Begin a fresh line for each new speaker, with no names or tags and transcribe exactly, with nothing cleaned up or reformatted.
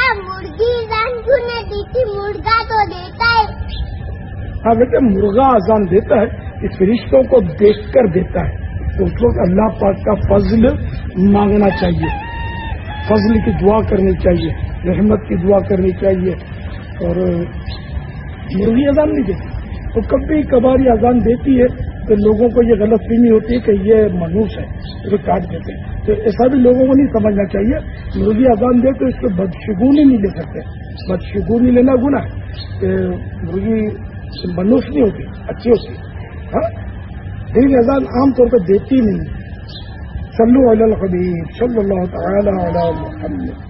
मुर्गी अजान क्यों नहीं देती? मुर्गा तो देता है।
हाँ बेटे, मुर्गा अजान देता है, इस फरिश्तों को देखकर देता है, तो उस वक्त अल्लाह पाक का फजल मांगना चाहिए, फजल की दुआ करनी चाहिए, रहमत की दुआ करनी चाहिए। और मुर्गी अजान नहीं देती, तो कभी कभार अजान देती है तो लोगों को ये गलत फहमी होती है कि ये मनूस है, तो काट देते हैं। तो ऐसा भी लोगों को नहीं समझना चाहिए। मुर्गी अजान दे तो इसको बदशगुनी नहीं ले सकते, बदशगुनी लेना गुनाह है। मुर्गी मनूस नहीं होती, अच्छी होती है। हाँ, लेकिन अजान आमतौर पर देती नहीं। सल्लु अलल हबीब सल्लल्लाहु तआला अला मुहम्मद।